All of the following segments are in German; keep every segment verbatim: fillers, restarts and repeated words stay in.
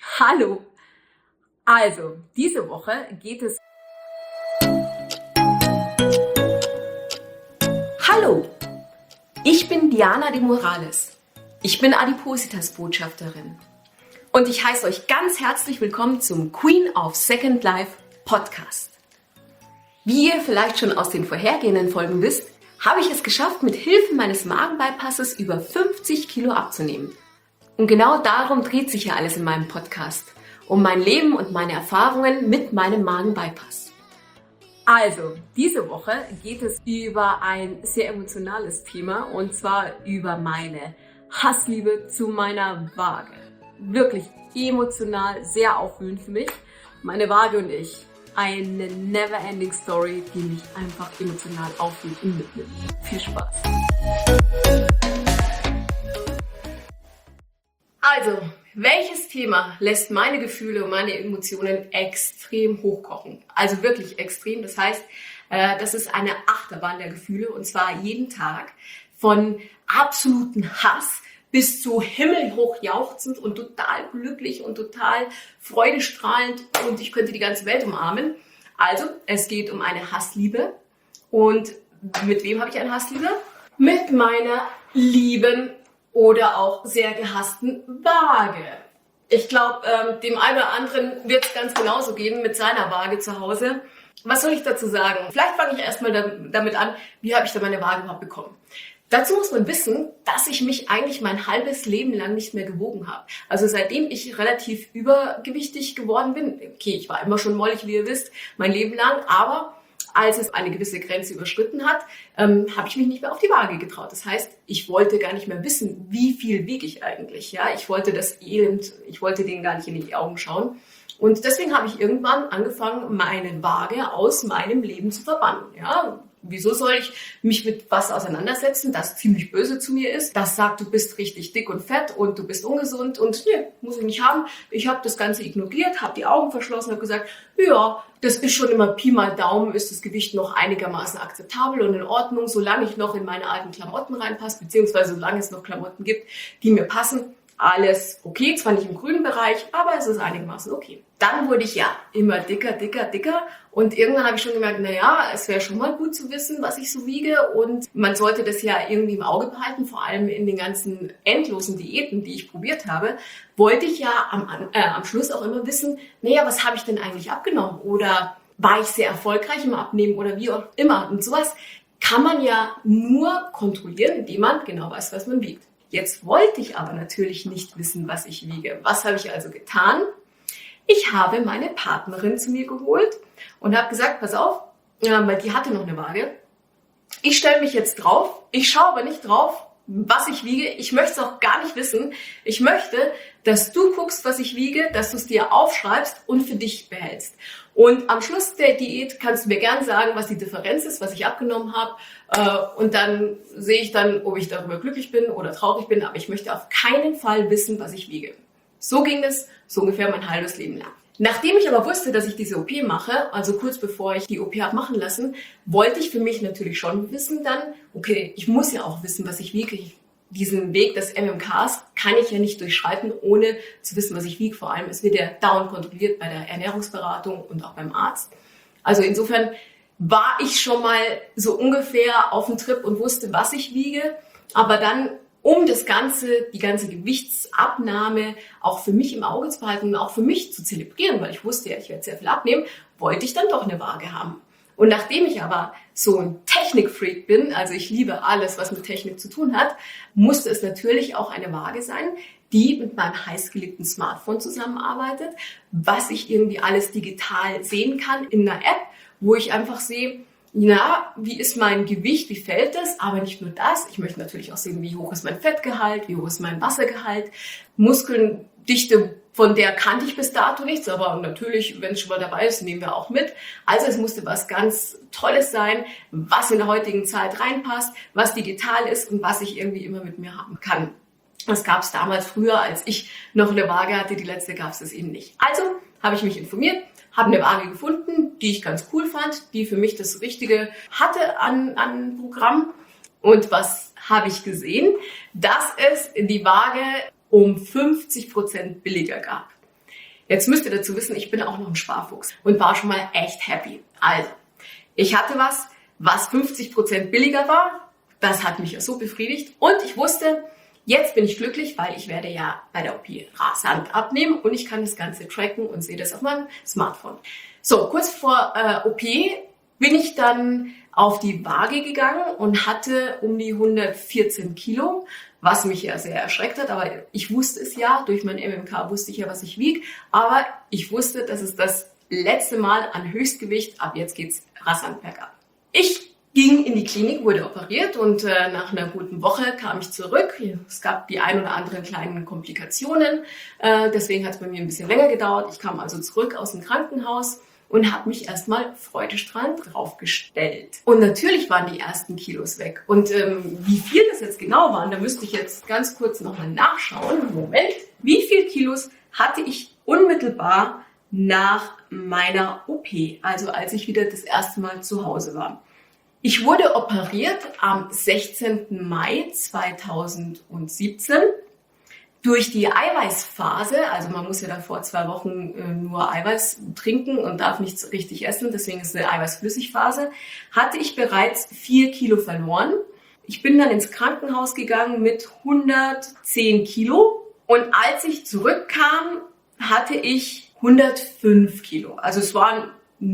Hallo! Also, diese Woche geht es... Hallo! Ich bin Diana de Morales. Ich bin Adipositas-Botschafterin. Und ich heiße euch ganz herzlich willkommen zum Queen of Second Life Podcast. Wie ihr vielleicht schon aus den vorhergehenden Folgen wisst, habe ich es geschafft, mit Hilfe meines Magenbypasses über fünfzig Kilo abzunehmen. Und genau darum dreht sich ja alles in meinem Podcast. Um mein Leben und meine Erfahrungen mit meinem Magenbypass. Also, diese Woche geht es über ein sehr emotionales Thema und zwar über meine Hassliebe zu meiner Waage. Wirklich emotional, sehr aufwühlend für mich. Meine Waage und ich. Eine never-ending Story, die mich einfach emotional aufwühlt und mitnimmt. Viel Spaß! Also, welches Thema lässt meine Gefühle und meine Emotionen extrem hochkochen? Also wirklich extrem. Das heißt, das ist eine Achterbahn der Gefühle und zwar jeden Tag von absoluten Hass bis zu himmelhoch jauchzend und total glücklich und total freudestrahlend und ich könnte die ganze Welt umarmen. Also, es geht um eine Hassliebe. Und mit wem habe ich eine Hassliebe? Mit meiner lieben oder auch sehr gehassten Waage. Ich glaube, ähm, dem einen oder anderen wird es ganz genauso gehen mit seiner Waage zu Hause. Was soll ich dazu sagen? Vielleicht fange ich erstmal da, damit an, wie habe ich da meine Waage überhaupt bekommen? Dazu muss man wissen, dass ich mich eigentlich mein halbes Leben lang nicht mehr gewogen habe. Also seitdem ich relativ übergewichtig geworden bin, okay, ich war immer schon mollig, wie ihr wisst, mein Leben lang, aber als es eine gewisse Grenze überschritten hat, ähm, habe ich mich nicht mehr auf die Waage getraut. Das heißt, ich wollte gar nicht mehr wissen, wie viel wiege ich eigentlich. Ja, ich wollte das Elend, ich wollte denen gar nicht in die Augen schauen. Und deswegen habe ich irgendwann angefangen, meine Waage aus meinem Leben zu verbannen. Ja, wieso soll ich mich mit was auseinandersetzen, das ziemlich böse zu mir ist, das sagt, du bist richtig dick und fett und du bist ungesund und nee, muss ich nicht haben. Ich habe das Ganze ignoriert, habe die Augen verschlossen, habe gesagt, ja, das ist schon immer Pi mal Daumen, ist das Gewicht noch einigermaßen akzeptabel und in Ordnung, solange ich noch in meine alten Klamotten reinpasse, beziehungsweise solange es noch Klamotten gibt, die mir passen. Alles okay, zwar nicht im grünen Bereich, aber es ist einigermaßen okay. Dann wurde ich ja immer dicker, dicker, dicker und irgendwann habe ich schon gemerkt, naja, es wäre schon mal gut zu wissen, was ich so wiege und man sollte das ja irgendwie im Auge behalten, vor allem in den ganzen endlosen Diäten, die ich probiert habe, wollte ich ja am, äh, am Schluss auch immer wissen, naja, was habe ich denn eigentlich abgenommen oder war ich sehr erfolgreich im Abnehmen oder wie auch immer und sowas kann man ja nur kontrollieren, indem man genau weiß, was man wiegt. Jetzt wollte ich aber natürlich nicht wissen, was ich wiege. Was habe ich also getan? Ich habe meine Partnerin zu mir geholt und habe gesagt, pass auf, weil die hatte noch eine Waage. Ich stelle mich jetzt drauf, ich schaue aber nicht drauf, was ich wiege. Ich möchte es auch gar nicht wissen. Ich möchte, dass du guckst, was ich wiege, dass du es dir aufschreibst und für dich behältst. Und am Schluss der Diät kannst du mir gern sagen, was die Differenz ist, was ich abgenommen habe. Und dann sehe ich dann, ob ich darüber glücklich bin oder traurig bin. Aber ich möchte auf keinen Fall wissen, was ich wiege. So ging es so ungefähr mein halbes Leben lang. Nachdem ich aber wusste, dass ich diese O P mache, also kurz bevor ich die O P habe machen lassen, wollte ich für mich natürlich schon wissen dann, okay, ich muss ja auch wissen, was ich wiege. Ich, diesen Weg des M M Ks kann ich ja nicht durchschreiten, ohne zu wissen, was ich wiege. Vor allem, es wird ja dauernd kontrolliert bei der Ernährungsberatung und auch beim Arzt. Also insofern war ich schon mal so ungefähr auf dem Trip und wusste, was ich wiege. Aber dann, um das Ganze, die ganze Gewichtsabnahme auch für mich im Auge zu behalten und auch für mich zu zelebrieren, weil ich wusste ja, ich werde sehr viel abnehmen, wollte ich dann doch eine Waage haben. Und nachdem ich aber so ein Technikfreak bin, also ich liebe alles, was mit Technik zu tun hat, musste es natürlich auch eine Waage sein, die mit meinem heißgeliebten Smartphone zusammenarbeitet, was ich irgendwie alles digital sehen kann in einer App, wo ich einfach sehe, ja, wie ist mein Gewicht, wie fällt es, aber nicht nur das, ich möchte natürlich auch sehen, wie hoch ist mein Fettgehalt, wie hoch ist mein Wassergehalt, Muskeldichte, von der kannte ich bis dato nichts, aber natürlich, wenn es schon mal dabei ist, nehmen wir auch mit. Also es musste was ganz Tolles sein, was in der heutigen Zeit reinpasst, was digital ist und was ich irgendwie immer mit mir haben kann. Das gab es damals früher, als ich noch eine Waage hatte, die letzte gab es das eben nicht. Also habe ich mich informiert, habe eine Waage gefunden, die ich ganz cool fand, die für mich das Richtige hatte an, an Programm. Und was habe ich gesehen? Dass es die Waage um fünfzig Prozent billiger gab. Jetzt müsst ihr dazu wissen, ich bin auch noch ein Sparfuchs und war schon mal echt happy. Also, ich hatte was, was fünfzig Prozent billiger war. Das hat mich ja so befriedigt. Und ich wusste, jetzt bin ich glücklich, weil ich werde ja bei der O P rasant abnehmen und ich kann das Ganze tracken und sehe das auf meinem Smartphone. So, kurz vor äh, O P bin ich dann auf die Waage gegangen und hatte um die hundertvierzehn Kilo, was mich ja sehr erschreckt hat, aber ich wusste es ja, durch mein M M K wusste ich ja, was ich wiege, aber ich wusste, dass es das letzte Mal an Höchstgewicht, ab jetzt geht's rasant bergab. Ich ging in die Klinik, wurde operiert und äh, nach einer guten Woche kam ich zurück. Es gab die ein oder anderen kleinen Komplikationen, äh, deswegen hat es bei mir ein bisschen länger gedauert. Ich kam also zurück aus dem Krankenhaus und habe mich erstmal freudestrahlend draufgestellt. Und natürlich waren die ersten Kilos weg. Und ähm, wie viel das jetzt genau waren, da müsste ich jetzt ganz kurz nochmal nachschauen. Moment. Wie viel Kilos hatte ich unmittelbar nach meiner O P, also als ich wieder das erste Mal zu Hause war? Ich wurde operiert am sechzehnten Mai zweitausendsiebzehn. Durch die Eiweißphase, also man muss ja davor zwei Wochen äh, nur Eiweiß trinken und darf nichts richtig essen, deswegen ist eine Eiweißflüssigphase, hatte ich bereits vier Kilo verloren. Ich bin dann ins Krankenhaus gegangen mit hundertzehn Kilo und als ich zurückkam, hatte ich hundertfünf Kilo. Also es waren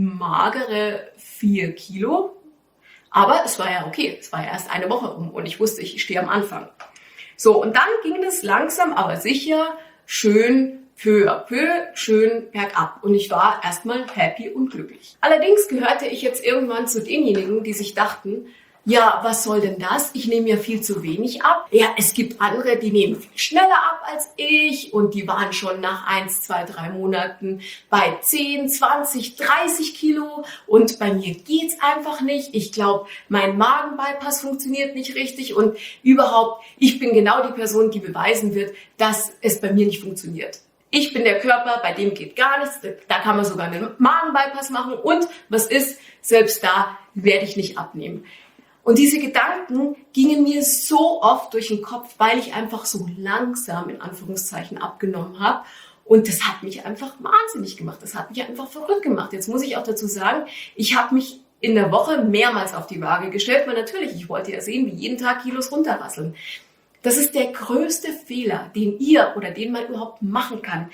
magere vier Kilo, aber es war ja okay, es war ja erst eine Woche um und ich wusste, ich stehe am Anfang. So, und dann ging es langsam, aber sicher, schön peu à peu, schön bergab. Und ich war erstmal happy und glücklich. Allerdings gehörte ich jetzt irgendwann zu denjenigen, die sich dachten, ja, was soll denn das? Ich nehme ja viel zu wenig ab. Ja, es gibt andere, die nehmen viel schneller ab als ich und die waren schon nach eins, zwei, drei Monaten bei zehn, zwanzig, dreißig Kilo und bei mir geht's einfach nicht. Ich glaube, mein Magenbypass funktioniert nicht richtig und überhaupt, ich bin genau die Person, die beweisen wird, dass es bei mir nicht funktioniert. Ich bin der Körper, bei dem geht gar nichts, da kann man sogar einen Magenbypass machen und was ist, selbst da werde ich nicht abnehmen. Und diese Gedanken gingen mir so oft durch den Kopf, weil ich einfach so langsam in Anführungszeichen abgenommen habe. Und das hat mich einfach wahnsinnig gemacht. Das hat mich einfach verrückt gemacht. Jetzt muss ich auch dazu sagen, ich habe mich in der Woche mehrmals auf die Waage gestellt, weil natürlich, ich wollte ja sehen, wie jeden Tag Kilos runterrasseln. Das ist der größte Fehler, den ihr oder den man überhaupt machen kann.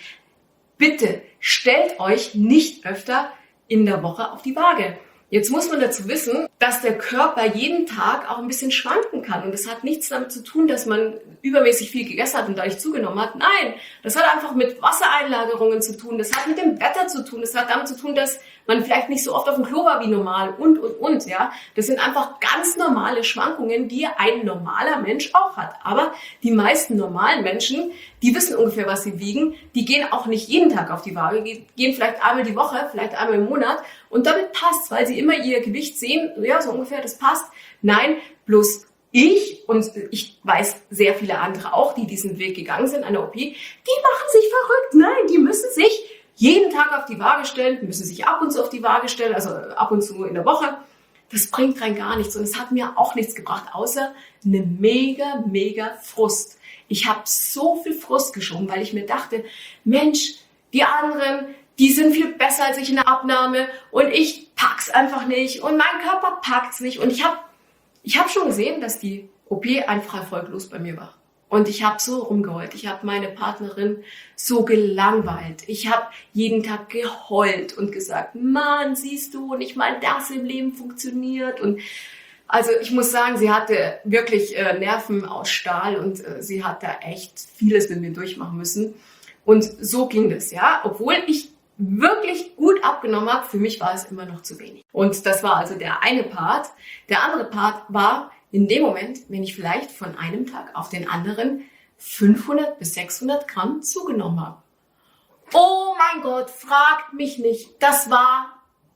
Bitte stellt euch nicht öfter in der Woche auf die Waage. Jetzt muss man dazu wissen, dass der Körper jeden Tag auch ein bisschen schwanken kann. Und das hat nichts damit zu tun, dass man übermäßig viel gegessen hat und dadurch zugenommen hat. Nein, das hat einfach mit Wassereinlagerungen zu tun. Das hat mit dem Wetter zu tun. Das hat damit zu tun, dass man vielleicht nicht so oft auf dem Klo war wie normal und, und, und. Ja, das sind einfach ganz normale Schwankungen, die ein normaler Mensch auch hat. Aber die meisten normalen Menschen, die wissen ungefähr, was sie wiegen. Die gehen auch nicht jeden Tag auf die Waage, gehen vielleicht einmal die Woche, vielleicht einmal im Monat. Und damit passt, weil sie immer ihr Gewicht sehen, ja, so ungefähr, das passt. Nein, bloß ich und ich weiß sehr viele andere auch, die diesen Weg gegangen sind an der O P, die machen sich verrückt. Nein, die müssen sich jeden Tag auf die Waage stellen, müssen sich ab und zu auf die Waage stellen, also ab und zu in der Woche. Das bringt rein gar nichts und es hat mir auch nichts gebracht, außer eine mega, mega Frust. Ich habe so viel Frust geschoben, weil ich mir dachte, Mensch, die anderen, die sind viel besser als ich in der Abnahme und ich pack's einfach nicht und mein Körper packt's nicht. Und ich habe ich hab schon gesehen, dass die O P einfach erfolglos bei mir war. Und ich habe so rumgeheult. Ich habe meine Partnerin so gelangweilt. Ich habe jeden Tag geheult und gesagt, Mann, siehst du, nicht mal das im Leben funktioniert. Und also ich muss sagen, sie hatte wirklich äh, Nerven aus Stahl und äh, sie hat da echt vieles mit mir durchmachen müssen. Und so ging das, ja. Obwohl ich wirklich gut abgenommen habe, für mich war es immer noch zu wenig. Und das war also der eine Part. Der andere Part war in dem Moment, wenn ich vielleicht von einem Tag auf den anderen fünfhundert bis sechshundert Gramm zugenommen habe. Oh mein Gott, fragt mich nicht. Das war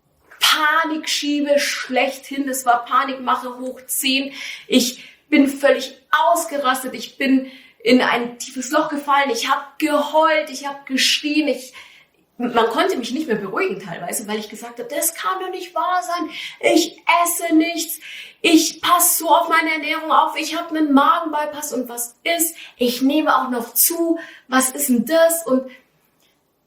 Panikschiebe schlechthin. Das war Panikmache hoch zehn. Ich bin völlig ausgerastet. Ich bin in ein tiefes Loch gefallen. Ich habe geheult. Ich habe geschrien. Ich Man konnte mich nicht mehr beruhigen teilweise, weil ich gesagt habe, das kann doch nicht wahr sein. Ich esse nichts. Ich passe so auf meine Ernährung auf. Ich habe einen Magenbypass und was ist? Ich nehme auch noch zu. Was ist denn das? Und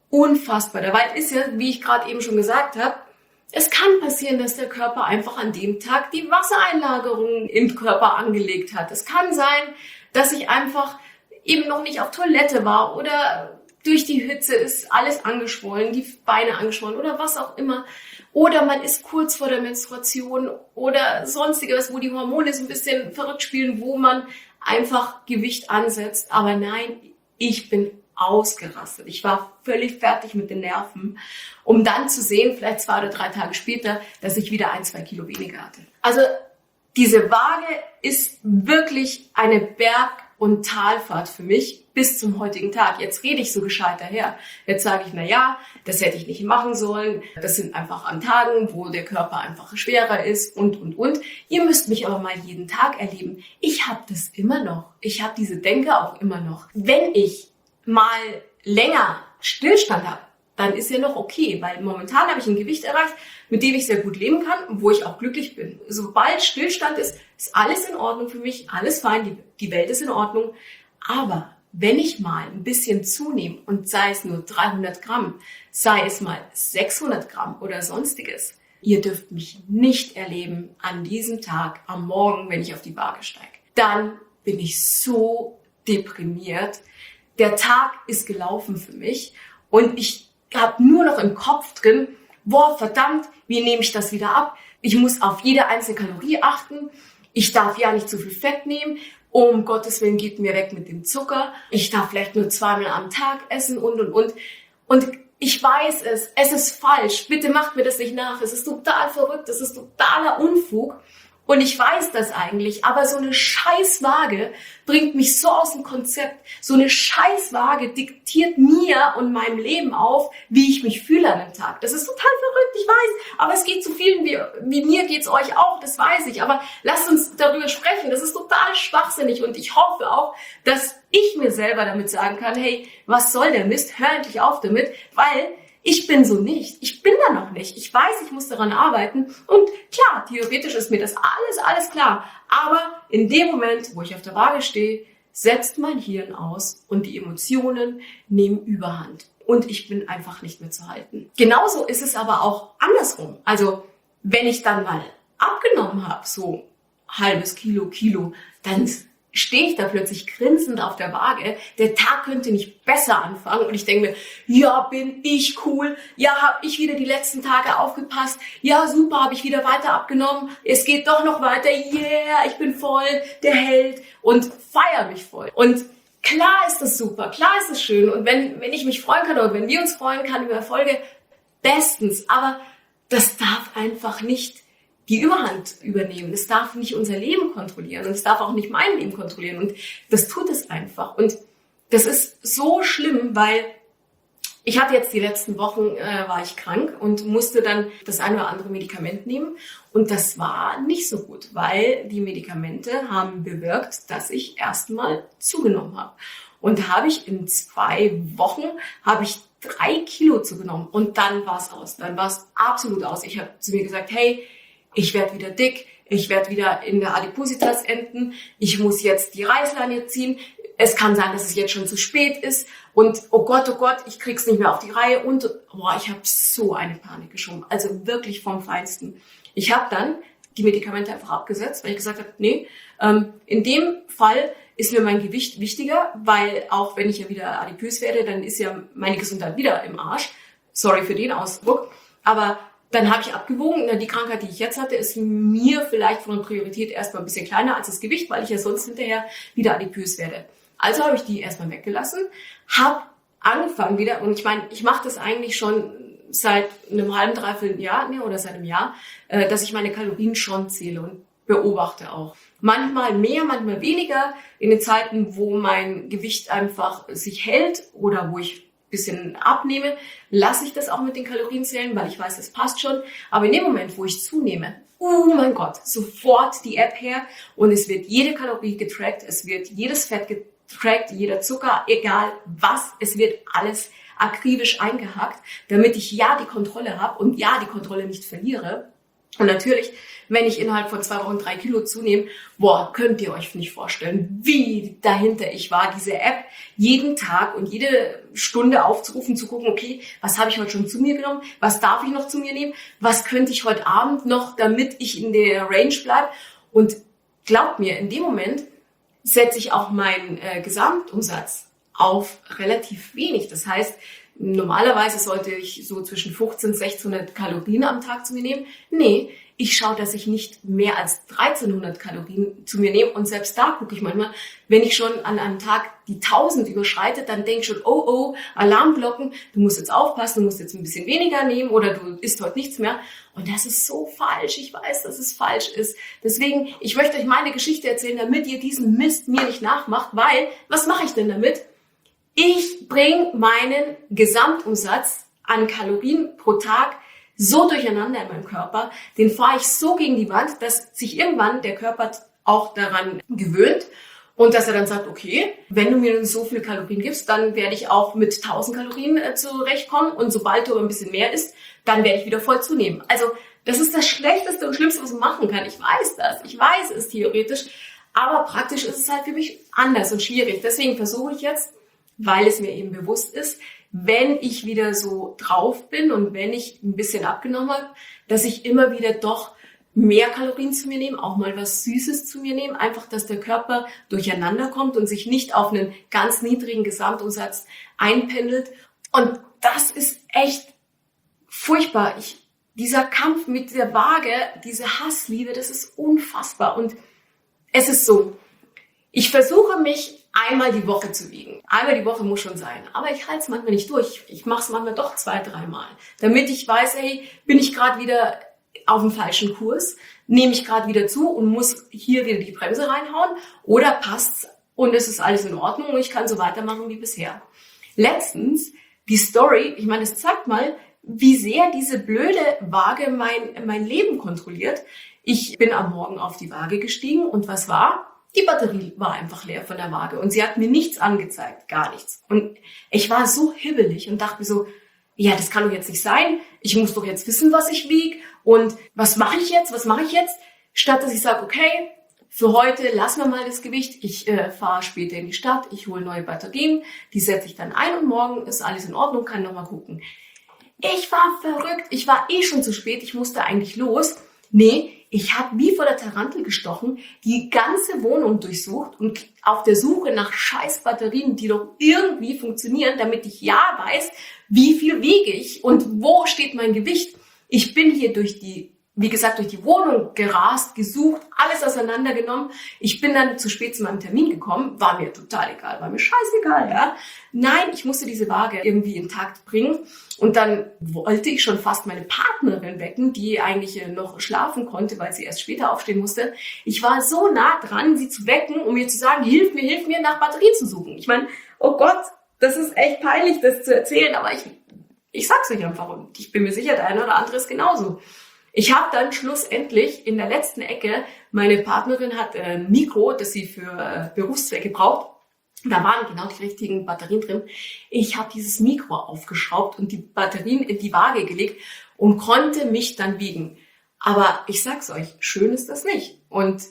unfassbar. Dabei ist ja, wie ich gerade eben schon gesagt habe, es kann passieren, dass der Körper einfach an dem Tag die Wassereinlagerung im Körper angelegt hat. Es kann sein, dass ich einfach eben noch nicht auf Toilette war oder durch die Hitze ist alles angeschwollen, die Beine angeschwollen oder was auch immer. Oder man ist kurz vor der Menstruation oder sonstiges, wo die Hormone so ein bisschen verrückt spielen, wo man einfach Gewicht ansetzt. Aber nein, ich bin ausgerastet. Ich war völlig fertig mit den Nerven, um dann zu sehen, vielleicht zwei oder drei Tage später, dass ich wieder ein, zwei Kilo weniger hatte. Also diese Waage ist wirklich eine Berg- und Talfahrt für mich bis zum heutigen Tag. Jetzt rede ich so gescheit daher. Jetzt sage ich, na ja, das hätte ich nicht machen sollen. Das sind einfach an Tagen, wo der Körper einfach schwerer ist und, und, und. Ihr müsst mich aber mal jeden Tag erleben. Ich habe das immer noch. Ich habe diese Denke auch immer noch. Wenn ich mal länger Stillstand habe, dann ist ja noch okay, weil momentan habe ich ein Gewicht erreicht, mit dem ich sehr gut leben kann und wo ich auch glücklich bin. Sobald Stillstand ist, ist alles in Ordnung für mich, alles fein, die, die Welt ist in Ordnung. Aber wenn ich mal ein bisschen zunehme und sei es nur dreihundert Gramm, sei es mal sechshundert Gramm oder sonstiges, ihr dürft mich nicht erleben an diesem Tag, am Morgen, wenn ich auf die Waage steige. Dann bin ich so deprimiert. Der Tag ist gelaufen für mich und ich habe nur noch im Kopf drin, boah, verdammt, wie nehme ich das wieder ab? Ich muss auf jede einzelne Kalorie achten. Ich darf ja nicht zu viel Fett nehmen. Um Gottes Willen, geht mir weg mit dem Zucker. Ich darf vielleicht nur zweimal am Tag essen und, und, und. Und ich weiß es, es ist falsch. Bitte macht mir das nicht nach. Es ist total verrückt, es ist totaler Unfug. Und ich weiß das eigentlich, aber so eine Scheißwaage bringt mich so aus dem Konzept. So eine Scheißwaage diktiert mir und meinem Leben auf, wie ich mich fühle an dem Tag. Das ist total verrückt, ich weiß, aber es geht zu vielen, wie, wie mir geht's euch auch, das weiß ich. Aber lasst uns darüber sprechen, das ist total schwachsinnig und ich hoffe auch, dass ich mir selber damit sagen kann, hey, was soll der Mist, hör endlich auf damit, weil ich bin so nicht. Ich bin da noch nicht. Ich weiß, ich muss daran arbeiten. Und klar, theoretisch ist mir das alles, alles klar. Aber in dem Moment, wo ich auf der Waage stehe, setzt mein Hirn aus und die Emotionen nehmen Überhand. Und ich bin einfach nicht mehr zu halten. Genauso ist es aber auch andersrum. Also, wenn ich dann mal abgenommen habe, so halbes Kilo, Kilo, dann stehe ich da plötzlich grinsend auf der Waage. Der Tag könnte nicht besser anfangen. Und ich denke mir, ja, bin ich cool. Ja, habe ich wieder die letzten Tage aufgepasst. Ja, super, habe ich wieder weiter abgenommen. Es geht doch noch weiter. Yeah, ich bin voll, der Held. Und feier mich voll. Und klar ist das super, klar ist das schön. Und wenn, wenn ich mich freuen kann oder wenn wir uns freuen kann über Erfolge, bestens. Aber das darf einfach nicht die Überhand übernehmen. Es darf nicht unser Leben kontrollieren und es darf auch nicht mein Leben kontrollieren und das tut es einfach. Und das ist so schlimm, weil ich hatte jetzt die letzten Wochen, äh, war ich krank und musste dann das eine oder andere Medikament nehmen und das war nicht so gut, weil die Medikamente haben bewirkt, dass ich erstmal zugenommen habe. Und da habe ich in zwei Wochen, habe ich drei Kilo zugenommen und dann war es aus, dann war es absolut aus. Ich habe zu mir gesagt, hey, ich werde wieder dick, ich werde wieder in der Adipositas enden, ich muss jetzt die Reißleine ziehen, es kann sein, dass es jetzt schon zu spät ist und oh Gott, oh Gott, ich krieg's nicht mehr auf die Reihe und boah, ich habe so eine Panik geschoben, also wirklich vom Feinsten. Ich habe dann die Medikamente einfach abgesetzt, weil ich gesagt habe, nee, ähm, in dem Fall ist mir mein Gewicht wichtiger, weil auch wenn ich ja wieder adipös werde, dann ist ja meine Gesundheit wieder im Arsch. Sorry für den Ausdruck, aber dann habe ich abgewogen, die Krankheit, die ich jetzt hatte, ist mir vielleicht von der Priorität erstmal ein bisschen kleiner als das Gewicht, weil ich ja sonst hinterher wieder adipös werde. Also habe ich die erstmal weggelassen, habe angefangen wieder, und ich meine, ich mache das eigentlich schon seit einem halben, dreiviertel Jahr, ne, oder seit einem Jahr, äh, dass ich meine Kalorien schon zähle und beobachte auch. Manchmal mehr, manchmal weniger, in den Zeiten, wo mein Gewicht einfach sich hält oder wo ich bisschen abnehme, lasse ich das auch mit den Kalorien zählen, weil ich weiß, das passt schon. Aber in dem Moment, wo ich zunehme, oh mein Gott, sofort die App her und es wird jede Kalorie getrackt, es wird jedes Fett getrackt, jeder Zucker, egal was, es wird alles akribisch eingehackt, damit ich ja die Kontrolle habe und ja die Kontrolle nicht verliere. Und natürlich, wenn ich innerhalb von zwei Wochen drei Kilo zunehme, boah, könnt ihr euch nicht vorstellen, wie dahinter ich war, diese App jeden Tag und jede Stunde aufzurufen, zu gucken, okay, was habe ich heute schon zu mir genommen, was darf ich noch zu mir nehmen, was könnte ich heute Abend noch, damit ich in der Range bleibe. Und glaubt mir, in dem Moment setze ich auch meinen äh, Gesamtumsatz auf relativ wenig. Das heißt, normalerweise sollte ich so zwischen fünfzehnhundert und sechzehnhundert Kalorien am Tag zu mir nehmen. Nee, ich schaue, dass ich nicht mehr als dreizehnhundert Kalorien zu mir nehme. Und selbst da gucke ich manchmal, wenn ich schon an einem Tag die tausend überschreite, dann denke ich schon, oh, oh, Alarmglocken, du musst jetzt aufpassen, du musst jetzt ein bisschen weniger nehmen oder du isst heute nichts mehr. Und das ist so falsch. Ich weiß, dass es falsch ist. Deswegen, ich möchte euch meine Geschichte erzählen, damit ihr diesen Mist mir nicht nachmacht, weil, was mache ich denn damit? Ich bringe meinen Gesamtumsatz an Kalorien pro Tag so durcheinander in meinem Körper, den fahre ich so gegen die Wand, dass sich irgendwann der Körper auch daran gewöhnt und dass er dann sagt, okay, wenn du mir so viele Kalorien gibst, dann werde ich auch mit tausend Kalorien äh, zurechtkommen und sobald du ein bisschen mehr isst, dann werde ich wieder voll zunehmen. Also das ist das Schlechteste und Schlimmste, was man machen kann. Ich weiß das, ich weiß es theoretisch, aber praktisch ist es halt für mich anders und schwierig. Deswegen versuche ich jetzt, weil es mir eben bewusst ist, wenn ich wieder so drauf bin und wenn ich ein bisschen abgenommen habe, dass ich immer wieder doch mehr Kalorien zu mir nehme, auch mal was Süßes zu mir nehme, einfach, dass der Körper durcheinander kommt und sich nicht auf einen ganz niedrigen Gesamtumsatz einpendelt. Und das ist echt furchtbar. Ich, dieser Kampf mit der Waage, diese Hassliebe, das ist unfassbar. Und es ist so, ich versuche mich einmal die Woche zu wiegen. Einmal die Woche muss schon sein. Aber ich halte es manchmal nicht durch. Ich mache es manchmal doch zwei, dreimal. Damit ich weiß, hey, bin ich gerade wieder auf dem falschen Kurs? Nehme ich gerade wieder zu und muss hier wieder die Bremse reinhauen? Oder passt's und es ist alles in Ordnung und ich kann so weitermachen wie bisher? Letztens, die Story, ich meine, es zeigt mal, wie sehr diese blöde Waage mein, mein Leben kontrolliert. Ich bin am Morgen auf die Waage gestiegen und was war? Die Batterie war einfach leer von der Waage und sie hat mir nichts angezeigt, gar nichts. Und ich war so hibbelig und dachte mir so, ja, das kann doch jetzt nicht sein. Ich muss doch jetzt wissen, was ich wiege und was mache ich jetzt, was mache ich jetzt? Statt dass ich sage, okay, für heute lassen wir mal das Gewicht. Ich äh, fahre später in die Stadt, ich hole neue Batterien, die setze ich dann ein und morgen ist alles in Ordnung, kann nochmal gucken. Ich war verrückt, ich war eh schon zu spät, ich musste eigentlich los. Nee, ich habe wie vor der Tarantel gestochen, die ganze Wohnung durchsucht und auf der Suche nach scheiß Batterien, die doch irgendwie funktionieren, damit ich ja weiß, wie viel wiege ich und wo steht mein Gewicht. Ich bin hier durch die, wie gesagt, durch die Wohnung gerast, gesucht, alles auseinandergenommen. Ich bin dann zu spät zu meinem Termin gekommen, war mir total egal, war mir scheißegal, ja. Nein, ich musste diese Waage irgendwie intakt bringen. Und dann wollte ich schon fast meine Partnerin wecken, die eigentlich noch schlafen konnte, weil sie erst später aufstehen musste. Ich war so nah dran, sie zu wecken, um mir zu sagen, hilf mir, hilf mir, nach Batterien zu suchen. Ich meine, oh Gott, das ist echt peinlich, das zu erzählen, aber ich, ich sag's euch einfach und ich bin mir sicher, der eine oder andere ist genauso. Ich habe dann schlussendlich in der letzten Ecke, meine Partnerin hat ein Mikro, das sie für Berufszwecke braucht. Da waren genau die richtigen Batterien drin. Ich habe dieses Mikro aufgeschraubt und die Batterien in die Waage gelegt und konnte mich dann wiegen. Aber ich sag's euch, schön ist das nicht. Und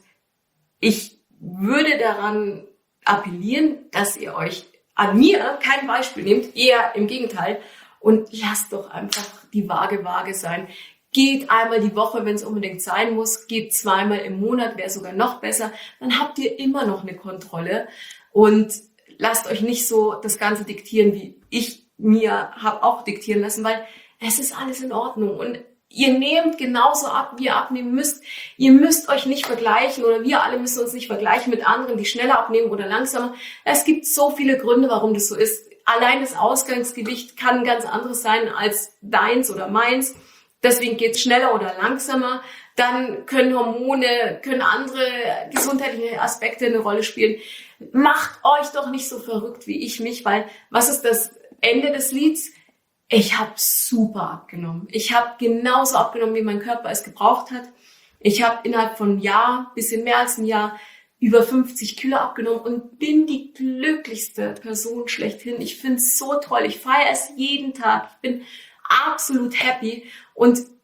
ich würde daran appellieren, dass ihr euch an mir kein Beispiel nehmt, eher im Gegenteil. Und lasst doch einfach die Waage Waage sein. Geht einmal die Woche, wenn es unbedingt sein muss. Geht zweimal im Monat, wäre sogar noch besser. Dann habt ihr immer noch eine Kontrolle. Und lasst euch nicht so das Ganze diktieren, wie ich mir habe auch diktieren lassen, weil es ist alles in Ordnung. Und ihr nehmt genauso ab, wie ihr abnehmen müsst. Ihr müsst euch nicht vergleichen oder wir alle müssen uns nicht vergleichen mit anderen, die schneller abnehmen oder langsamer. Es gibt so viele Gründe, warum das so ist. Allein das Ausgangsgewicht kann ein ganz anderes sein als deins oder meins. Deswegen geht es schneller oder langsamer. Dann können Hormone, können andere gesundheitliche Aspekte eine Rolle spielen. Macht euch doch nicht so verrückt wie ich mich, weil was ist das Ende des Lieds? Ich habe super abgenommen. Ich habe genauso abgenommen, wie mein Körper es gebraucht hat. Ich habe innerhalb von einem Jahr, bisschen mehr als ein Jahr, über fünfzig Kilo abgenommen und bin die glücklichste Person schlechthin. Ich finde es so toll. Ich feiere es jeden Tag. Ich bin absolut happy und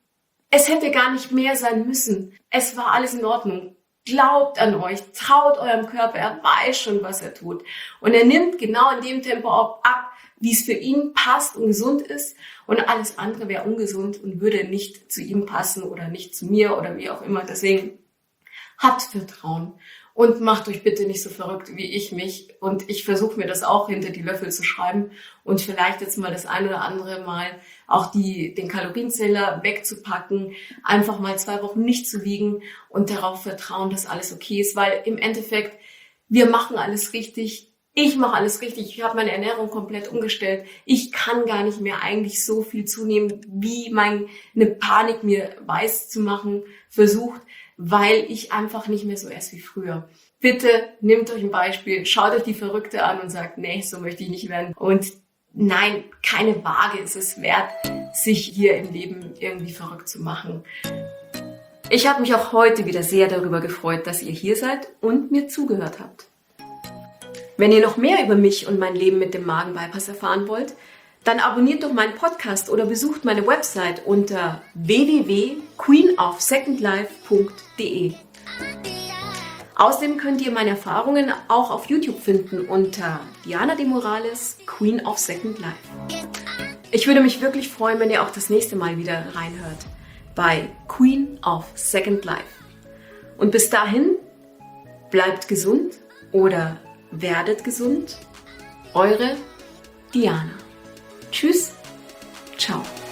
Es hätte gar nicht mehr sein müssen. Es war alles in Ordnung. Glaubt an euch, traut eurem Körper, er weiß schon, was er tut. Und er nimmt genau in dem Tempo auch ab, wie es für ihn passt und gesund ist. Und alles andere wäre ungesund und würde nicht zu ihm passen oder nicht zu mir oder wie auch immer. Deswegen habt Vertrauen und macht euch bitte nicht so verrückt wie ich mich. Und ich versuche mir das auch hinter die Löffel zu schreiben und vielleicht jetzt mal das ein oder andere Mal auch die, den Kalorienzähler wegzupacken, einfach mal zwei Wochen nicht zu wiegen und darauf vertrauen, dass alles okay ist, weil im Endeffekt, wir machen alles richtig. Ich mache alles richtig. Ich habe meine Ernährung komplett umgestellt. Ich kann gar nicht mehr eigentlich so viel zunehmen, wie meine Panik mir weiß zu machen versucht, weil ich einfach nicht mehr so esse wie früher. Bitte nehmt euch ein Beispiel, schaut euch die Verrückte an und sagt, nee, so möchte ich nicht werden. Und nein, keine Waage ist es wert, sich hier im Leben irgendwie verrückt zu machen. Ich habe mich auch heute wieder sehr darüber gefreut, dass ihr hier seid und mir zugehört habt. Wenn ihr noch mehr über mich und mein Leben mit dem Magenbypass erfahren wollt, dann abonniert doch meinen Podcast oder besucht meine Website unter w w w punkt queen of second life punkt d e. Außerdem könnt ihr meine Erfahrungen auch auf YouTube finden unter Diana de Morales, Queen of Second Life. Ich würde mich wirklich freuen, wenn ihr auch das nächste Mal wieder reinhört bei Queen of Second Life. Und bis dahin, bleibt gesund oder werdet gesund. Eure Diana. Tschüss, ciao.